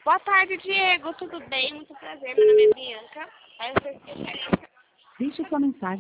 Boa tarde, Diego. Tudo bem? Muito prazer. Meu nome é Bianca. Aí você... Deixe sua mensagem.